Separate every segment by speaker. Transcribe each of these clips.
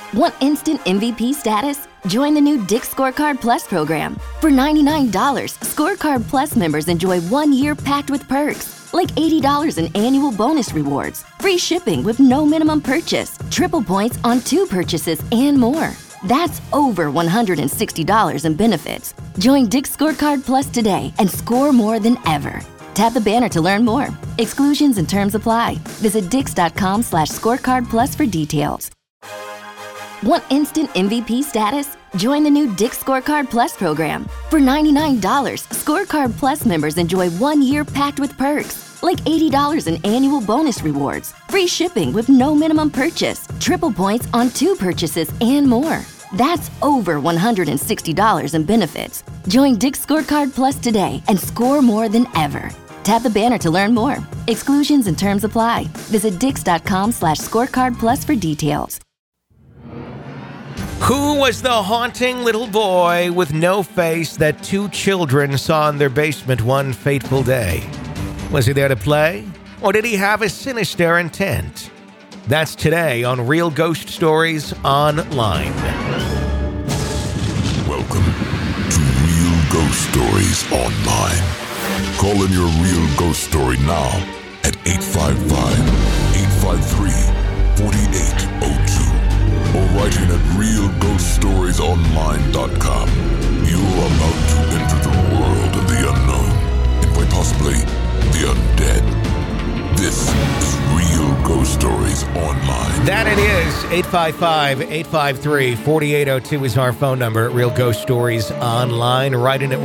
Speaker 1: Want instant MVP status? Join the new Dick's Scorecard Plus program. For $99, Scorecard Plus members enjoy 1 year packed with perks, like $80 in annual bonus rewards, free shipping with no minimum purchase, triple points on 2 purchases, and more. That's over $160 in benefits. Join Dick's Scorecard Plus today and score more than ever. Tap the banner to learn more. Exclusions and terms apply. Visit dix.com/scorecard plus for details. Want instant MVP status? Join the new Dick's Scorecard Plus program. For $99, Scorecard Plus members enjoy 1 year packed with perks, like $80 in annual bonus rewards, free shipping with no minimum purchase, triple points on 2 purchases, and more. That's over $160 in benefits. Join Dick's Scorecard Plus today and score more than ever. Tap the banner to learn more. Exclusions and terms apply. Visit dix.com/scorecard plus for details.
Speaker 2: Who was the haunting little boy with no face that 2 children saw in their basement one fateful day? Was he there to play, or did he have a sinister intent? That's today on Real Ghost Stories Online.
Speaker 3: Welcome to Real Ghost Stories Online. Call in your real ghost story now at 855-853-4802 or write in at realghoststoriesonline.com. You are about to enter the world of the unknown and quite possibly the undead. This is Real Ghost Stories Online.
Speaker 2: That it is. 855-853-4802 is our phone number at Real Ghost Stories Online. Write in at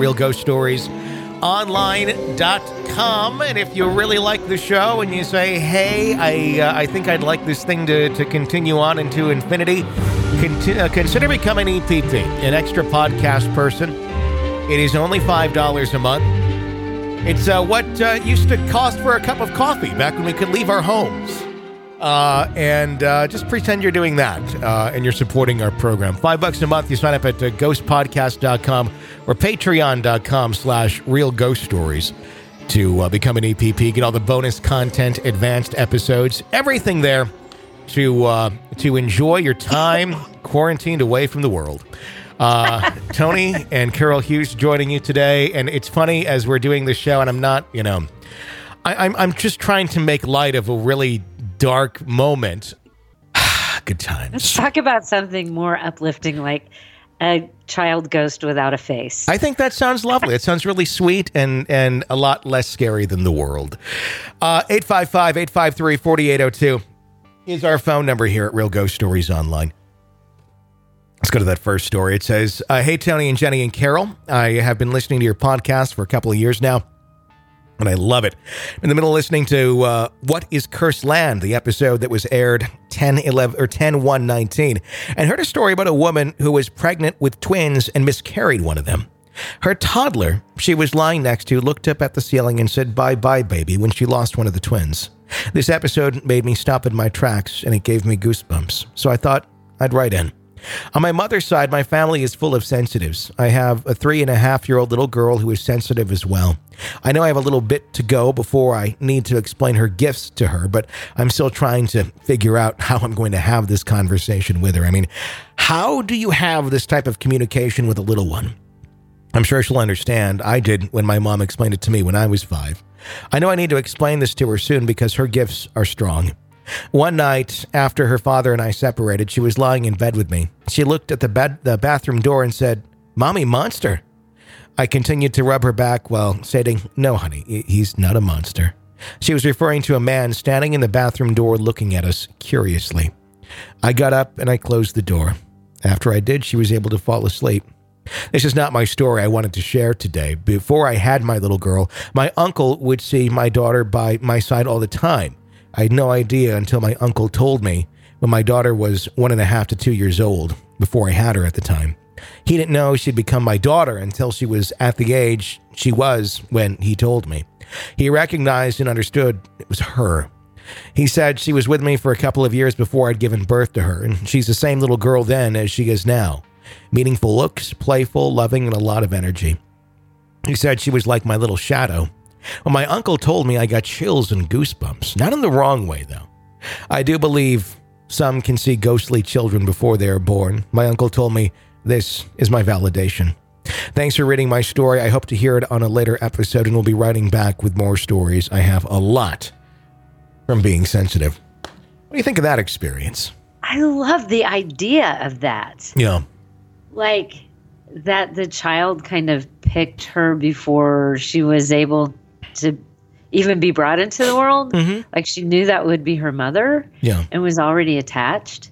Speaker 2: realghoststoriesonline.com. And if you really like the show and you say, hey, I think I'd like this thing to continue on into infinity, consider becoming an EPP, an extra podcast person. It is only $5 a month. It's what used to cost for a cup of coffee back when we could leave our homes. And just pretend you're doing that and you're supporting our program. $5 a month. You sign up at ghostpodcast.com or patreon.com/realghoststories to become an EPP. Get all the bonus content, advanced episodes, everything there to enjoy your time quarantined away from the world. Tony and Carol Hughes joining you today. And it's funny as we're doing this show, and I'm not, I'm just trying to make light of a really dark moment. Good times.
Speaker 4: Let's talk about something more uplifting, like a child ghost without a face.
Speaker 2: I think that sounds lovely. It sounds really sweet and a lot less scary than the world. 855-853-4802 is our phone number here at Real Ghost Stories Online. Let's go to that first story. It says, hey, Tony and Jenny and Carol. I have been listening to your podcast for a couple of years now, and I love it. In the middle of listening to What is Cursed Land, the episode that was aired 10/1/19, and heard a story about a woman who was pregnant with twins and miscarried one of them. Her toddler she was lying next to looked up at the ceiling and said, "Bye-bye, baby," when she lost one of the twins. This episode made me stop in my tracks, and it gave me goosebumps, so I thought I'd write in. On my mother's side, my family is full of sensitives. I have a 3.5-year-old little girl who is sensitive as well. I know I have a little bit to go before I need to explain her gifts to her, but I'm still trying to figure out how I'm going to have this conversation with her. I mean, how do you have this type of communication with a little one? I'm sure she'll understand. I did when my mom explained it to me when I was 5. I know I need to explain this to her soon because her gifts are strong. One night, after her father and I separated, she was lying in bed with me. She looked at the bathroom door and said, "Mommy, monster." I continued to rub her back while stating, "No, honey, he's not a monster." She was referring to a man standing in the bathroom door looking at us curiously. I got up and I closed the door. After I did, she was able to fall asleep. This is not my story I wanted to share today. Before I had my little girl, my uncle would see my daughter by my side all the time. I had no idea until my uncle told me when my daughter was 1.5 to 2 years old, before I had her at the time. He didn't know she'd become my daughter until she was at the age she was when he told me. He recognized and understood it was her. He said she was with me for a couple of years before I'd given birth to her, and she's the same little girl then as she is now. Meaningful looks, playful, loving, and a lot of energy. He said she was like my little shadow. When my uncle told me, I got chills and goosebumps. Not in the wrong way, though. I do believe some can see ghostly children before they are born. My uncle told me this is my validation. Thanks for reading my story. I hope to hear it on a later episode, and we'll be writing back with more stories. I have a lot from being sensitive. What do you think of that experience?
Speaker 4: I love the idea of that.
Speaker 2: Yeah.
Speaker 4: Like that the child kind of picked her before she was able to even be brought into the world.
Speaker 2: Mm-hmm.
Speaker 4: Like she knew that would be her mother.
Speaker 2: Yeah.
Speaker 4: And was already attached.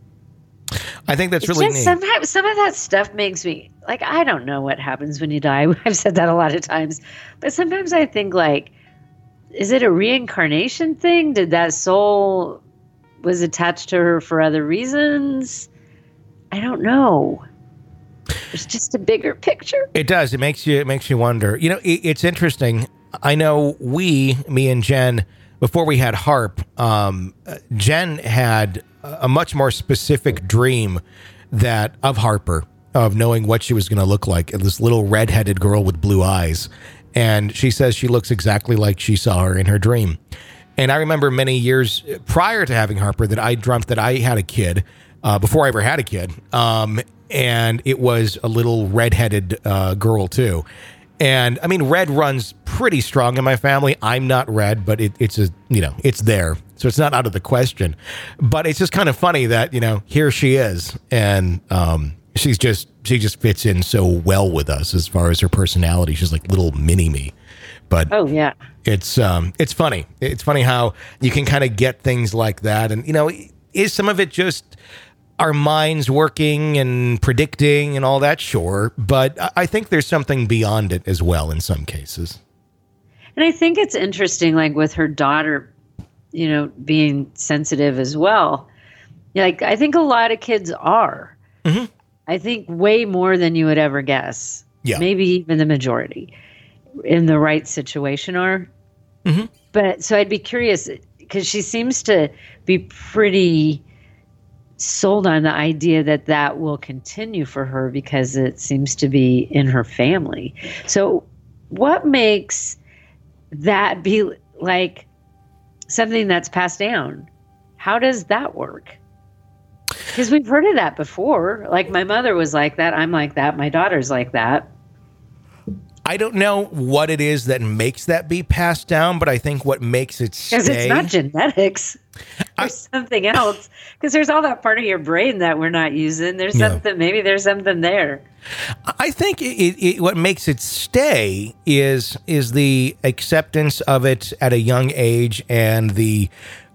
Speaker 2: I think that's really neat.
Speaker 4: Sometimes some of that stuff makes me like, I don't know what happens when you die. I've said that a lot of times, but sometimes I think like, is it a reincarnation thing? Did that soul was attached to her for other reasons? I don't know. There's just a bigger picture.
Speaker 2: It does. It makes you wonder. You know, it's interesting. I know me and Jen, before we had Harp, Jen had a much more specific dream of Harper, of knowing what she was going to look like. This little redheaded girl with blue eyes. And she says she looks exactly like she saw her in her dream. And I remember many years prior to having Harper that I dreamt that I had a kid, before I ever had a kid. And it was a little redheaded girl too. And I mean, red runs pretty strong in my family. I'm not red, but it's there. So it's not out of the question. But it's just kind of funny that, here she is. And she just fits in so well with us as far as her personality. She's like little mini me. But
Speaker 4: oh yeah,
Speaker 2: it's funny. It's funny how you can kind of get things like that. And, is some of it just our minds working and predicting and all that? Sure. But I think there's something beyond it as well in some cases.
Speaker 4: And I think it's interesting, like with her daughter, being sensitive as well. Like, I think a lot of kids are. Mm-hmm. I think way more than you would ever guess.
Speaker 2: Yeah.
Speaker 4: Maybe even the majority in the right situation are. Mm-hmm. But so I'd be curious because she seems to be pretty sold on the idea that will continue for her because it seems to be in her family. So what makes that be like something that's passed down? How does that work? Because we've heard of that before. Like my mother was like that. I'm like that. My daughter's like that.
Speaker 2: I don't know what it is that makes that be passed down, but I think what makes it stay...
Speaker 4: Because it's not genetics. There's something else. Because there's all that part of your brain that we're not using. There's something, maybe there's something there.
Speaker 2: I think what makes it stay is the acceptance of it at a young age and the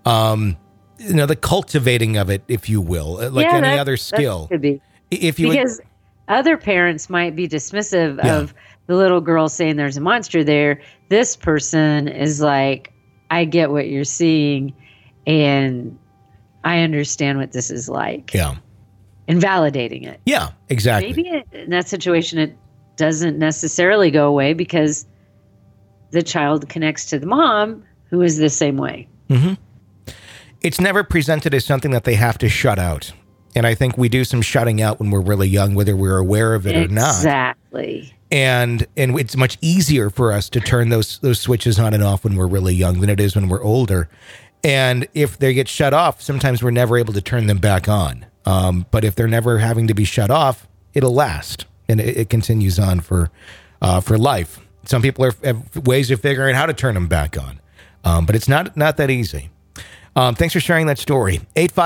Speaker 2: cultivating of it, if you will, like any other skill.
Speaker 4: That could be. Because other parents might be dismissive of the little girl saying there's a monster there. This person is like, I get what you're seeing and I understand what this is like.
Speaker 2: Yeah.
Speaker 4: And validating it.
Speaker 2: Yeah, exactly.
Speaker 4: Maybe in that situation, it doesn't necessarily go away because the child connects to the mom who is the same way.
Speaker 2: Mm-hmm. It's never presented as something that they have to shut out. And I think we do some shutting out when we're really young, whether we're aware of it or not.
Speaker 4: Exactly.
Speaker 2: And it's much easier for us to turn those switches on and off when we're really young than it is when we're older. And if they get shut off, sometimes we're never able to turn them back on. But if they're never having to be shut off, it'll last. And it continues on for life. Some people have ways of figuring out how to turn them back on. But it's not that easy. Thanks for sharing that story.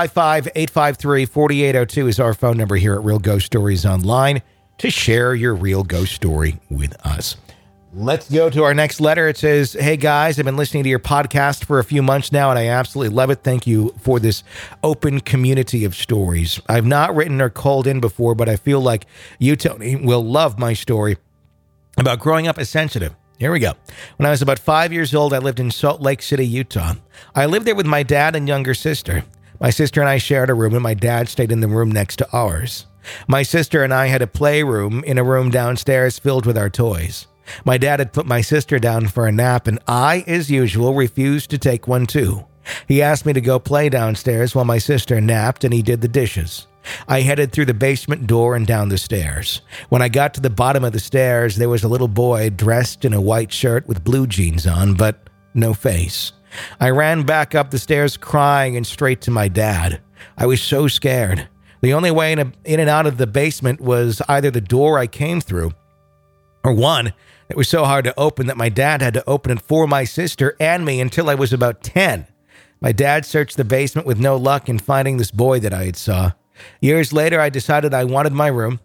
Speaker 2: 855-853-4802 is our phone number here at Real Ghost Stories Online to share your real ghost story with us. Let's go to our next letter. It says, hey guys, I've been listening to your podcast for a few months now and I absolutely love it. Thank you for this open community of stories. I've not written or called in before, but I feel like you, Tony, will love my story about growing up as sensitive. Here we go. When I was about 5 years old, I lived in Salt Lake City, Utah. I lived there with my dad and younger sister. My sister and I shared a room, and my dad stayed in the room next to ours. My sister and I had a playroom in a room downstairs filled with our toys. My dad had put my sister down for a nap, and I, as usual, refused to take one too. He asked me to go play downstairs while my sister napped, and he did the dishes. I headed through the basement door and down the stairs. When I got to the bottom of the stairs, there was a little boy dressed in a white shirt with blue jeans on, but no face. I ran back up the stairs crying and straight to my dad. I was so scared. The only way in and out of the basement was either the door I came through, or one that was so hard to open that my dad had to open it for my sister and me until I was about 10. My dad searched the basement with no luck in finding this boy that I had saw. Years later, I decided I wanted my room.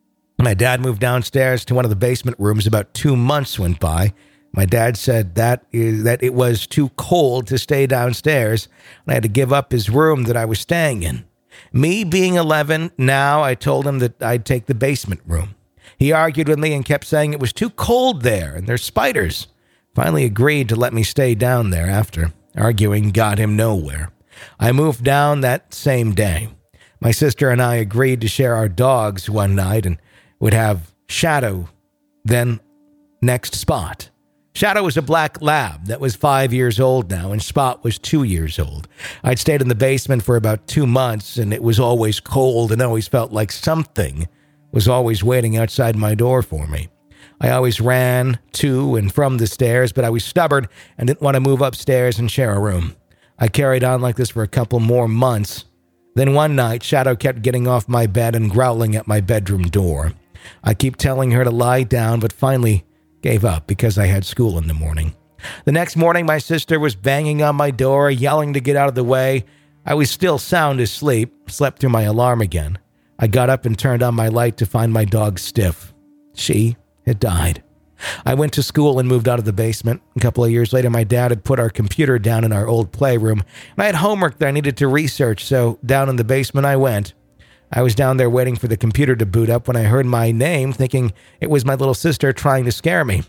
Speaker 2: My dad moved downstairs to one of the basement rooms. About 2 months went by. My dad said that it was too cold to stay downstairs, and I had to give up his room that I was staying in. Me being 11, now I told him that I'd take the basement room. He argued with me and kept saying it was too cold there and there's spiders. Finally agreed to let me stay down there after. Arguing got him nowhere. I moved down that same day. My sister and I agreed to share our dogs one night and would have Shadow, then next Spot. Shadow was a black lab that was 5 years old now, and Spot was 2 years old. I'd stayed in the basement for about 2 months, and it was always cold and always felt like something was always waiting outside my door for me. I always ran to and from the stairs, but I was stubborn and didn't want to move upstairs and share a room. I carried on like this for a couple more months. Then one night, Shadow kept getting off my bed and growling at my bedroom door. I keep telling her to lie down, but finally gave up because I had school in the morning. The next morning, my sister was banging on my door, yelling to get out of the way. I was still sound asleep, slept through my alarm again. I got up and turned on my light to find my dog Stiff. She had died. I went to school and moved out of the basement. A couple of years later, my dad had put our computer down in our old playroom, and I had homework that I needed to research, so down in the basement I went. I was down there waiting for the computer to boot up when I heard my name, thinking it was my little sister trying to scare me.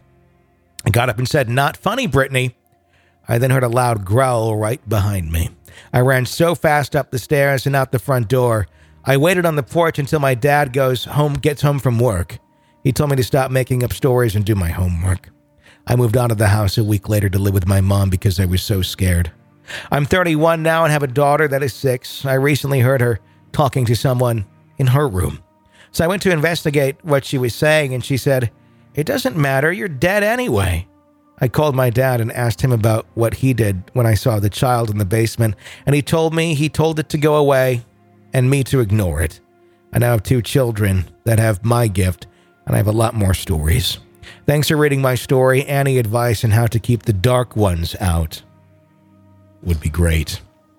Speaker 2: I got up and said, "Not funny, Brittany." I then heard a loud growl right behind me. I ran so fast up the stairs and out the front door. I waited on the porch until my dad gets home from work. He told me to stop making up stories and do my homework. I moved out of the house a week later to live with my mom because I was so scared. I'm 31 now and have a daughter that is 6. I recently heard her talking to someone in her room. So I went to investigate what she was saying, and she said, "It doesn't matter, you're dead anyway." I called my dad and asked him about what he did when I saw the child in the basement, and he told it to go away and me to ignore it. I now have 2 children that have my gift, and I have a lot more stories. Thanks for reading my story. Any advice on how to keep the dark ones out would be great.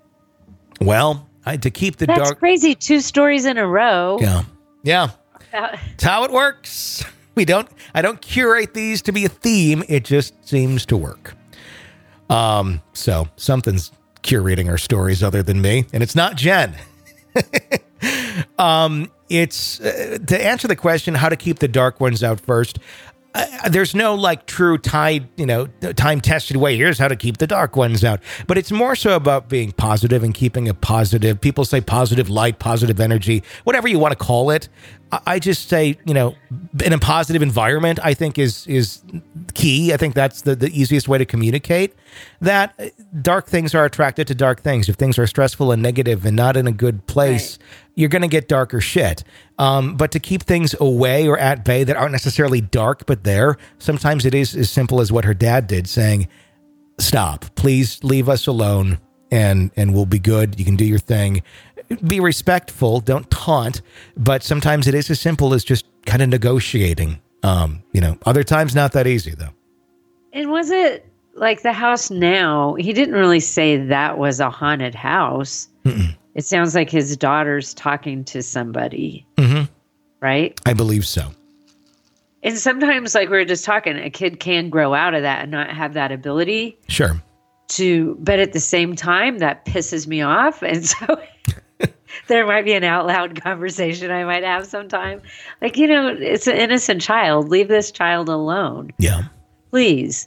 Speaker 2: Well, to keep the dark...
Speaker 4: That's crazy. 2 stories in a row.
Speaker 2: Yeah. That's how it works. I don't curate these to be a theme. It just seems to work. So something's curating our stories other than me, and it's not Jen. It's to answer the question, how to keep the dark ones out first. There's no true time-tested way. Here's how to keep the dark ones out. But it's more so about being positive and keeping it positive. People say positive light, positive energy, whatever you want to call it. I just say, in a positive environment, I think is key. I think that's the easiest way to communicate that dark things are attracted to dark things. If things are stressful and negative and not in a good place, right, you're going to get darker shit. But to keep things away or at bay that aren't necessarily dark, but there, sometimes it is as simple as what her dad did, saying, "Stop, please leave us alone and we'll be good. You can do your thing." Be respectful, don't taunt, but sometimes it is as simple as just kind of negotiating. Other times not that easy though.
Speaker 4: And was it like the house now? He didn't really say that was a haunted house. Mm-mm. It sounds like his daughter's talking to somebody, right? I
Speaker 2: believe so.
Speaker 4: And sometimes, like we were just talking, a kid can grow out of that and not have that ability.
Speaker 2: Sure.
Speaker 4: But at the same time, that pisses me off. And so there might be an out loud conversation I might have sometime. It's an innocent child. Leave this child alone.
Speaker 2: Yeah.
Speaker 4: Please.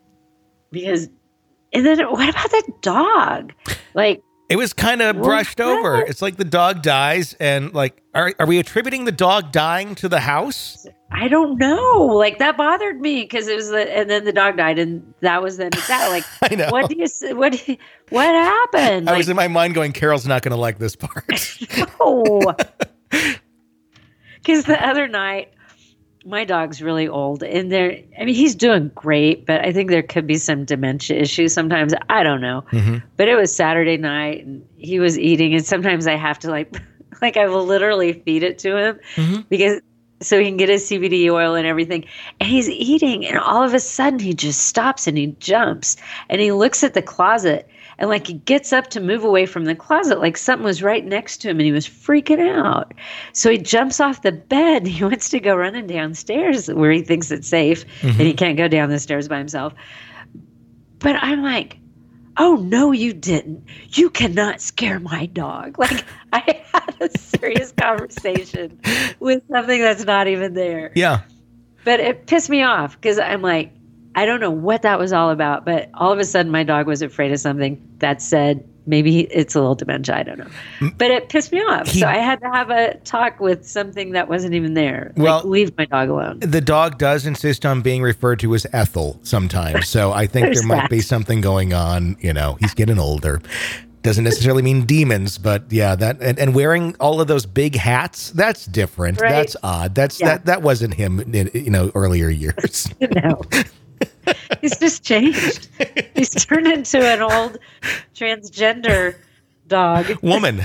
Speaker 4: And then what about that dog?
Speaker 2: It was kind of brushed over. It's like the dog dies and are we attributing the dog dying to the house?
Speaker 4: I don't know. That bothered me because it was and then the dog died and that was then that.
Speaker 2: I know.
Speaker 4: What happened?
Speaker 2: I was in my mind going, Carol's not going to like this part.
Speaker 4: No. Because the other night my dog's really old, and he's doing great, but I think there could be some dementia issues sometimes. I don't know. But it was Saturday night, and he was eating, and sometimes I have to like I will literally feed it to him because so he can get his CBD oil and everything. And he's eating, and all of a sudden he just stops and he jumps and he looks at the closet, and like he gets up to move away from the closet, like something was right next to him, and he was freaking out. So he jumps off the bed. He wants to go running downstairs where he thinks it's safe, and he can't go down the stairs by himself. But I'm like, oh, no, you didn't. You cannot scare my dog. Like, I had a serious conversation with something that's not even there.
Speaker 2: Yeah.
Speaker 4: But it pissed me off because I'm like, I don't know what that was all about, but all of a sudden my dog was afraid of something that said maybe it's a little dementia. I don't know. But it pissed me off. So I had to have a talk with something that wasn't even there. Well, like, leave my dog alone.
Speaker 2: The dog does insist on being referred to as Ethel sometimes. So I think there might be something going on. You know, he's getting older. Doesn't necessarily mean demons, but yeah, that and wearing all of those big hats, that's different. Right. That's odd. That wasn't him in, earlier years.
Speaker 4: No. He's just changed. He's turned into an old transgender dog.
Speaker 2: Woman.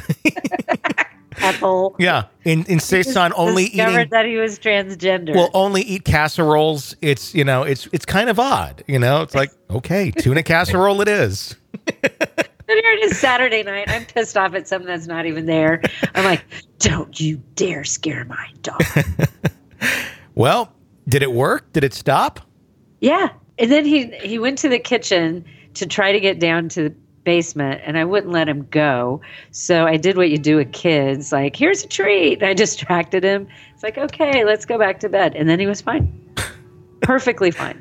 Speaker 4: Ethel.
Speaker 2: Yeah. Insists on only eating.
Speaker 4: Discovered that he was transgender.
Speaker 2: Will only eat casseroles. It's, it's kind of odd. It's like, okay, tuna casserole it is.
Speaker 4: And here it is Saturday night. I'm pissed off at something that's not even there. I'm like, don't you dare scare my dog.
Speaker 2: Well, did it work? Did it stop?
Speaker 4: Yeah. And then he went to the kitchen to try to get down to the basement, and I wouldn't let him go. So I did what you do with kids, like, here's a treat. And I distracted him. It's like, okay, let's go back to bed. And then he was fine. Perfectly fine.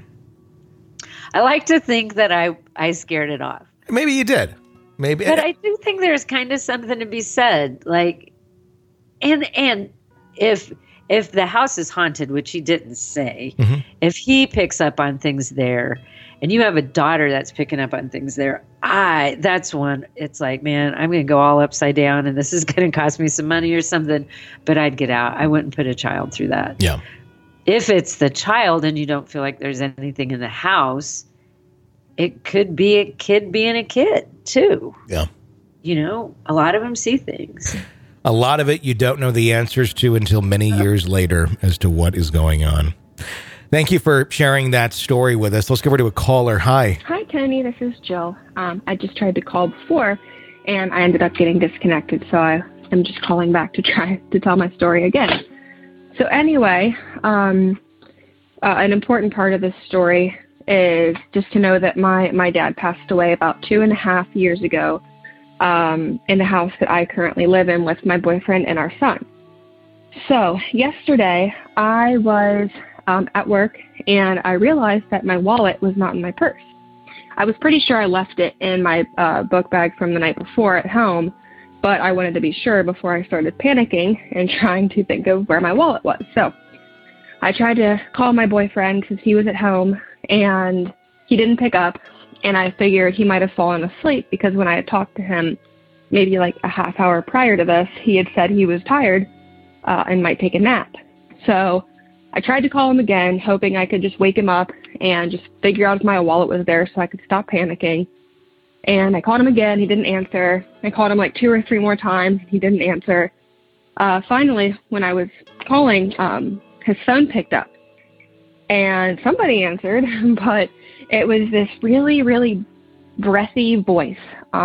Speaker 4: I like to think that I scared it off.
Speaker 2: Maybe you did. Maybe.
Speaker 4: But I do think there's kind of something to be said. Like, and if the house is haunted, which he didn't say, if he picks up on things there, and you have a daughter that's picking up on things there, that's one, it's like, man, I'm going to go all upside down, and this is going to cost me some money or something, but I'd get out. I wouldn't put a child through that.
Speaker 2: Yeah. If
Speaker 4: it's the child and you don't feel like there's anything in the house, it could be a kid being a kid, too.
Speaker 2: Yeah.
Speaker 4: A lot of them see things.
Speaker 2: A lot of it you don't know the answers to until many years later as to what is going on. Thank you for sharing that story with us. Let's go over to a caller. Hi.
Speaker 5: Hi, Kenny. This is Jill. I just tried to call before, and I ended up getting disconnected, so I'm just calling back to try to tell my story again. So anyway, an important part of this story is just to know that my dad passed away about 2.5 years ago in the house that I currently live in with my boyfriend and our son. So yesterday I was at work, and I realized that my wallet was not in my purse. I was pretty sure I left it in my book bag from the night before at home, but I wanted to be sure before I started panicking and trying to think of where my wallet was. So I tried to call my boyfriend because he was at home, and he didn't pick up, and I figured he might have fallen asleep because when I had talked to him maybe like a half hour prior to this, he had said he was tired and might take a nap. So I tried to call him again, hoping I could just wake him up and just figure out if my wallet was there so I could stop panicking. And I called him again. He didn't answer. I called him like 2 or 3 more times. He didn't answer. Finally, when I was calling, his phone picked up. And somebody answered, but it was this really, really breathy voice.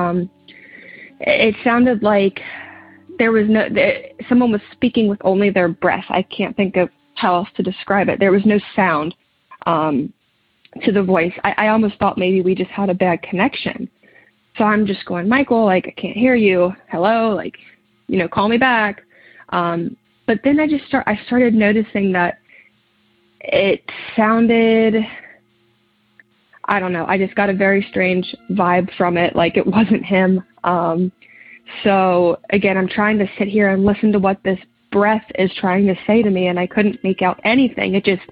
Speaker 5: It sounded like someone was speaking with only their breath. I can't think of how else to describe it. There was no sound to the voice. I almost thought maybe we just had a bad connection. So I'm just going, Michael, like, I can't hear you. Hello, like, call me back. But then I started noticing that it sounded, I don't know, I just got a very strange vibe from it, like it wasn't him. So again, I'm trying to sit here and listen to what this breath is trying to say to me, and I couldn't make out anything. It's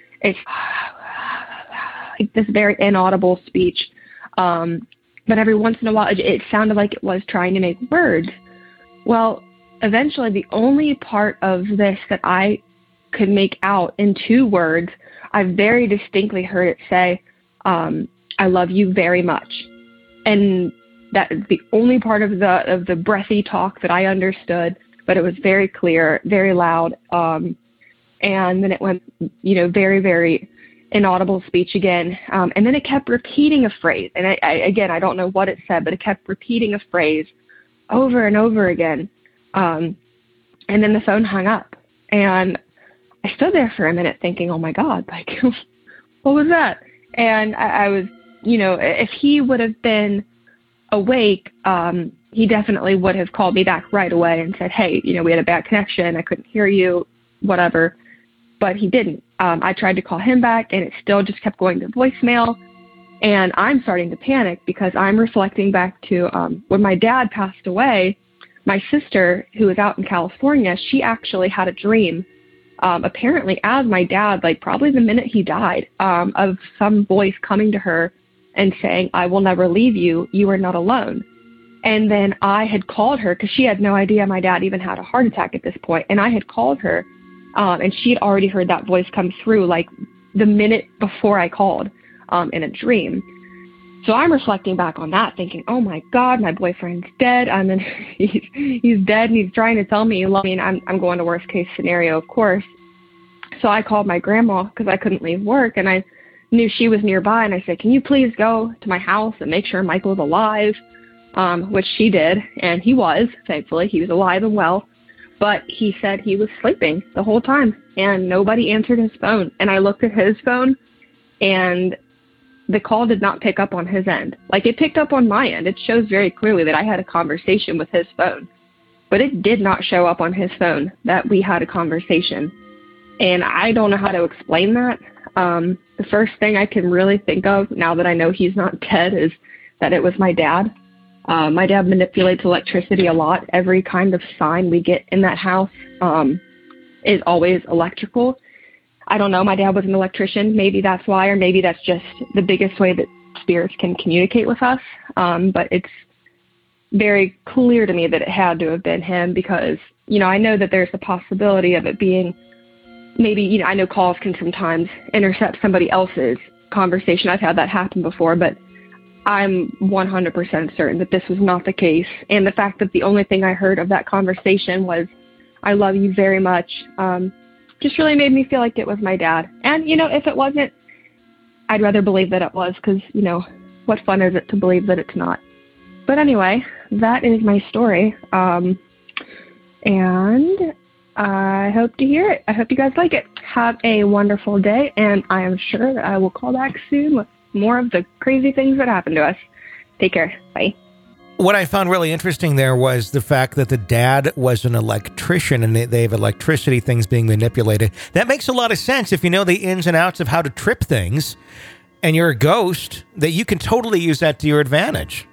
Speaker 5: like this very inaudible speech. But every once in a while, it sounded like it was trying to make words. Well, eventually, the only part of this that I could make out in 2 words. I very distinctly heard it say, I love you very much. And that is the only part of the breathy talk that I understood, but it was very clear, very loud. And then it went, very, very inaudible speech again. And then it kept repeating a phrase. And I don't know what it said, but it kept repeating a phrase over and over again. And then the phone hung up. And I stood there for a minute thinking, oh my God, like, what was that? And I was, if he would have been awake, he definitely would have called me back right away and said, hey, we had a bad connection. I couldn't hear you, whatever. But he didn't. I tried to call him back, and it still just kept going to voicemail. And I'm starting to panic because I'm reflecting back to when my dad passed away. My sister, who was out in California, she actually had a dream, apparently as my dad, like probably the minute he died, of some voice coming to her and saying, I will never leave you. You are not alone. And then I had called her because she had no idea my dad even had a heart attack at this point. And I had called her, and she had already heard that voice come through like the minute before I called in a dream. So I'm reflecting back on that, thinking, oh my God, my boyfriend's dead. And then he's dead, and he's trying to tell me, I'm going to worst case scenario, of course. So I called my grandma because I couldn't leave work, and I knew she was nearby. And I said, can you please go to my house and make sure Michael's alive? Which she did. And he was, thankfully, he was alive and well. But he said he was sleeping the whole time, and nobody answered his phone. And I looked at his phone, and the call did not pick up on his end. Like, it picked up on my end. It shows very clearly that I had a conversation with his phone, but it did not show up on his phone that we had a conversation. And I don't know how to explain that. The first thing I can really think of now that I know he's not dead is that it was my dad. My dad manipulates electricity a lot. Every kind of sign we get in that house is always electrical. I don't know. My dad was an electrician. Maybe that's why, or maybe that's just the biggest way that spirits can communicate with us. But it's very clear to me that it had to have been him because, I know that there's a possibility of it being maybe, I know calls can sometimes intercept somebody else's conversation. I've had that happen before, but I'm 100% certain that this was not the case. And the fact that the only thing I heard of that conversation was, I love you very much, just really made me feel like it was my dad. And, if it wasn't, I'd rather believe that it was because, what fun is it to believe that it's not? But anyway, that is my story. And I hope to hear it. I hope you guys like it. Have a wonderful day, and I am sure that I will call back soon with more of the crazy things that happened to us. Take care. Bye.
Speaker 2: What I found really interesting there was the fact that the dad was an electrician and they have electricity things being manipulated. That makes a lot of sense if you know the ins and outs of how to trip things and you're a ghost, that you can totally use that to your advantage.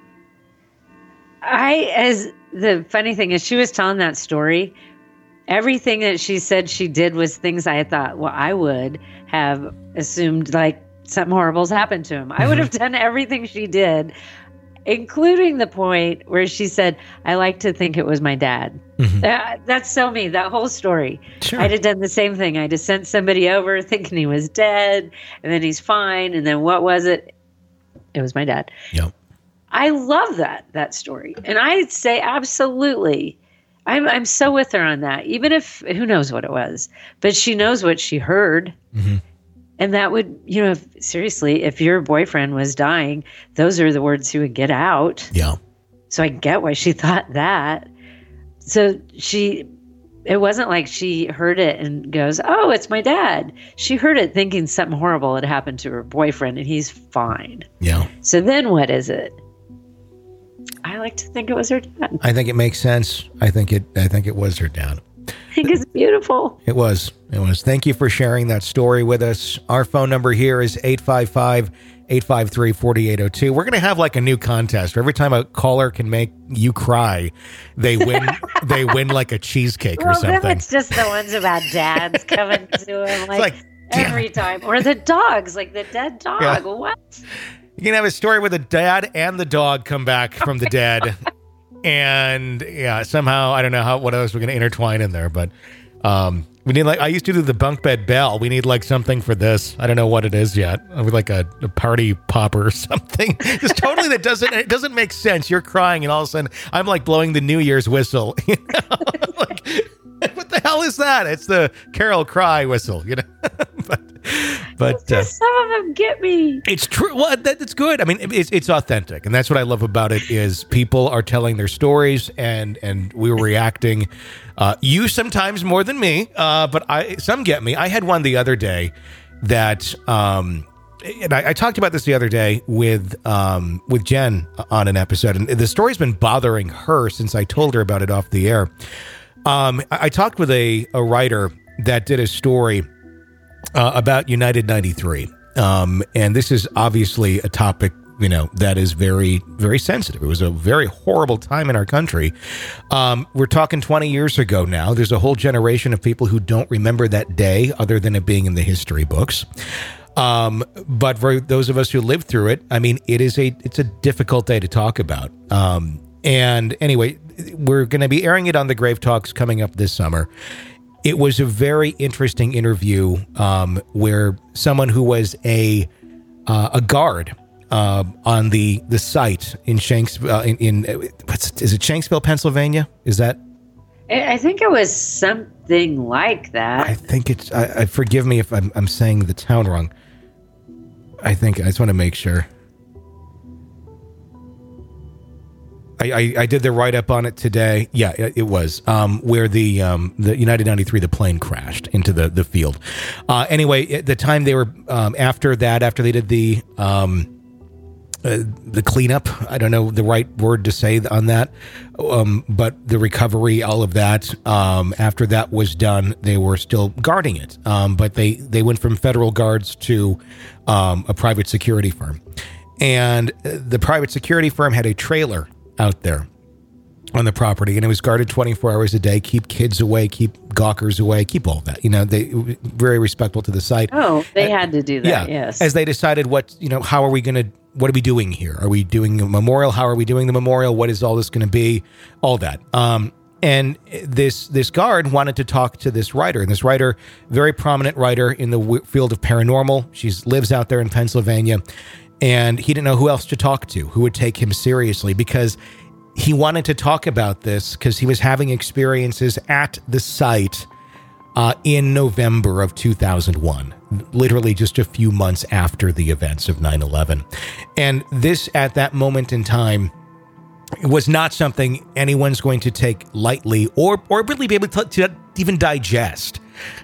Speaker 4: The funny thing is she was telling that story. Everything that she said she did was things I thought, well, I would have assumed like something horrible's happened to him. I would have done everything she did, including the point where she said, I like to think it was my dad. That's so me, that whole story. Sure. I'd have done the same thing. I'd have sent somebody over thinking he was dead, and then he's fine. And then what was it? It was my dad.
Speaker 2: Yep.
Speaker 4: I love that story. And I'd say absolutely. I'm so with her on that. Even if, who knows what it was, but she knows what she heard. And that would, seriously, if your boyfriend was dying, those are the words he would get out.
Speaker 2: Yeah.
Speaker 4: So I get why she thought that. So it wasn't like she heard it and goes, oh, it's my dad. She heard it thinking something horrible had happened to her boyfriend and he's fine.
Speaker 2: Yeah.
Speaker 4: So then what is it? I like to think it was her dad.
Speaker 2: I think it makes sense. I think it was her dad.
Speaker 4: I think it's beautiful.
Speaker 2: It was. Thank you for sharing that story with us. Our phone number here is 855-853-4802. We're going to have like a new contest. Every time a caller can make you cry, they win they win like a cheesecake or something.
Speaker 4: Then it's just the ones about dads coming to him like every time. Or the dogs, like the dead dog. Yeah. What?
Speaker 2: You can have a story where the dad and the dog come back from the dead. And yeah, somehow, I don't know what else we're going to intertwine in there, but We need I used to do the bunk bed bell. We need something for this. I don't know what it is yet. With a party popper or something. Just totally it doesn't make sense. You're crying and all of a sudden I'm blowing the New Year's whistle. You know? What the hell is that? It's the Carol cry whistle, you know. but
Speaker 4: some of them get me.
Speaker 2: It's true. Well, that's good. I mean, it's authentic, and that's what I love about it. Is people are telling their stories, and we're reacting. You sometimes more than me, but some get me. I had one the other day that, and I talked about this the other day with Jen on an episode, and the story's been bothering her since I told her about it off the air. I talked with a writer that did a story about United 93. And this is obviously a topic, that is very, very sensitive. It was a very horrible time in our country. We're talking 20 years ago now. There's a whole generation of people who don't remember that day other than it being in the history books. But for those of us who lived through it, I mean, it's a difficult day to talk about. And anyway, we're going to be airing it on the Grave Talks coming up this summer. It was a very interesting interview where someone who was a guard on the site in Shanksville, is it Shanksville, Pennsylvania? Is that?
Speaker 4: I think it was something like that.
Speaker 2: I think it's. Forgive me if I'm saying the town wrong. I just want to make sure. I did the write-up on it today. Yeah, it was where the United 93, the plane crashed into the field. Anyway, at the time they were after they did the cleanup. I don't know the right word to say on that, but the recovery, all of that. After that was done, they were still guarding it, but they went from federal guards to a private security firm, and the private security firm had a trailer out there on the property, and it was guarded 24 hours a day, keep kids away, keep gawkers away, keep all that. They were very respectful to the site.
Speaker 4: Oh, they had to do that. Yeah, yes.
Speaker 2: As they decided what are we doing here? Are we doing a memorial? How are we doing the memorial? What is all this going to be? All that. And this guard wanted to talk to this writer, and this writer, very prominent writer in the field of paranormal. She lives out there in Pennsylvania. And he didn't know who else to talk to, who would take him seriously, because he wanted to talk about this because he was having experiences at the site in November of 2001, literally just a few months after the events of 9/11. And this, at that moment in time, was not something anyone's going to take lightly or really be able to even digest.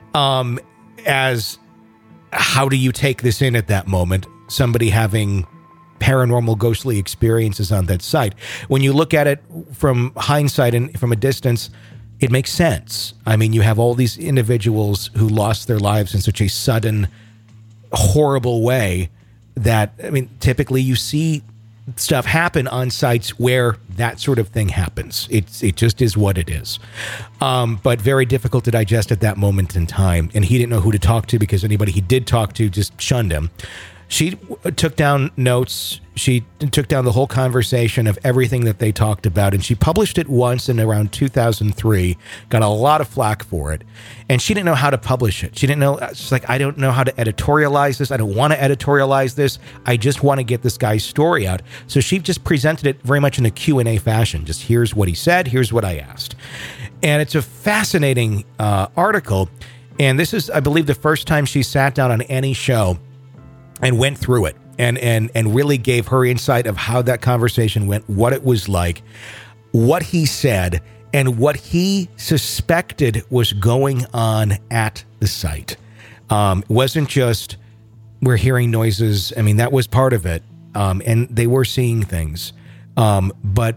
Speaker 2: As how do you take this in at that moment? Somebody having paranormal ghostly experiences on that site. When you look at it from hindsight and from a distance, it makes sense. I mean, you have all these individuals who lost their lives in such a sudden, horrible way that, I mean, typically you see stuff happen on sites where that sort of thing happens. It just is what it is. But very difficult to digest at that moment in time. And he didn't know who to talk to because anybody he did talk to just shunned him. She took down notes. She took down the whole conversation of everything that they talked about, and she published it once in around 2003, got a lot of flack for it, and she didn't know how to publish it. She didn't know. She's like, I don't know how to editorialize this. I don't want to editorialize this. I just want to get this guy's story out. So she just presented it very much in a Q&A fashion. Just here's what he said, here's what I asked. And it's a fascinating article, and this is, I believe, the first time she sat down on any show and went through it and really gave her insight of how that conversation went, what it was like, what he said, and what he suspected was going on at the site. It wasn't just we're hearing noises. I mean, that was part of it. And they were seeing things. But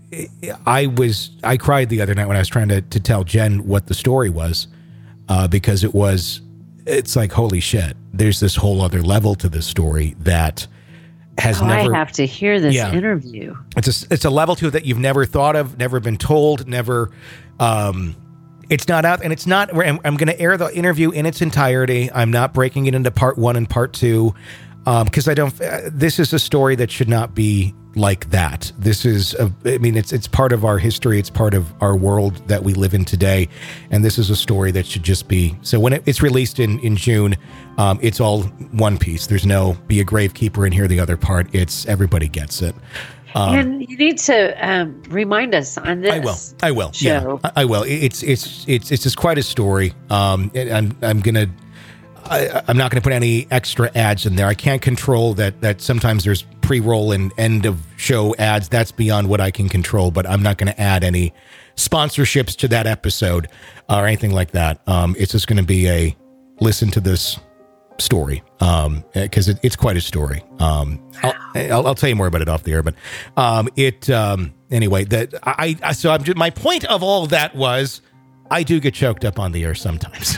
Speaker 2: I cried the other night when I was trying to tell Jen what the story was, because it's like, holy shit, there's this whole other level to this story that has never...
Speaker 4: I have to hear this interview.
Speaker 2: It's a level to it that you've never thought of, never been told, never... it's not out, and it's not... I'm going to air the interview in its entirety. I'm not breaking it into part 1 and part 2. because this is a story that should not be like that. This is, it's part of our history. It's part of our world that we live in today. And this is a story that should just be, so when it's released in June, it's all one piece. There's no be a gravekeeper and hear the other part. It's everybody gets it.
Speaker 4: And you need to remind us on this.
Speaker 2: I will.
Speaker 4: Show.
Speaker 2: Yeah, I will. It's just quite a story. I'm not going to put any extra ads in there. I can't control that sometimes there's pre-roll and end of show ads. That's beyond what I can control, but I'm not going to add any sponsorships to that episode or anything like that. It's just going to be a listen to this story because it's quite a story. I'll tell you more about it off the air, but anyway, my point of all of that was I do get choked up on the air sometimes.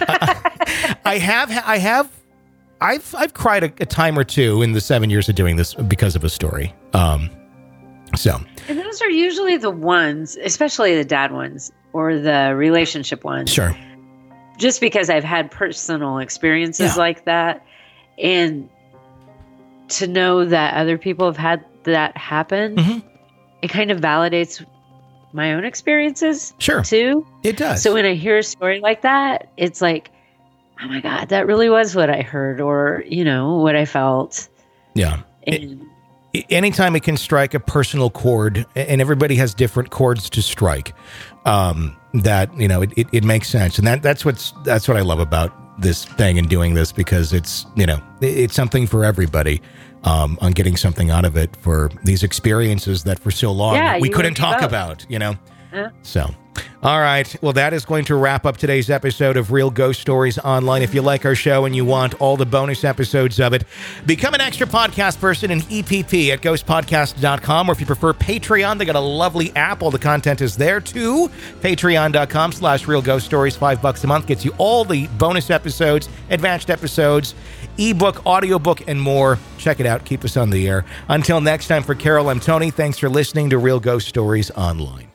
Speaker 2: I've cried a time or two in the 7 years of doing this because of a story. And
Speaker 4: those are usually the ones, especially the dad ones or the relationship ones.
Speaker 2: Sure.
Speaker 4: Just because I've had personal experiences like that, and to know that other people have had that happen, it kind of validates my own experiences.
Speaker 2: Sure.
Speaker 4: Too.
Speaker 2: It does.
Speaker 4: So when I hear a story like that, it's like, oh my God, that really was what I heard or, what I felt.
Speaker 2: Yeah.
Speaker 4: And
Speaker 2: anytime it can strike a personal chord, and everybody has different chords to strike, it makes sense. And that's what I love about this thing and doing this, because it's something for everybody, on getting something out of it for these experiences that for so long we couldn't talk about, So, all right. Well, that is going to wrap up today's episode of Real Ghost Stories Online. If you like our show and you want all the bonus episodes of it, become an extra podcast person in EPP at ghostpodcast.com, or if you prefer Patreon, they got a lovely app. All the content is there too. Patreon.com/Real Ghost Stories. $5 a month gets you all the bonus episodes, advanced episodes, ebook, audiobook, and more. Check it out. Keep us on the air. Until next time, for Carol, I'm Tony. Thanks for listening to Real Ghost Stories Online.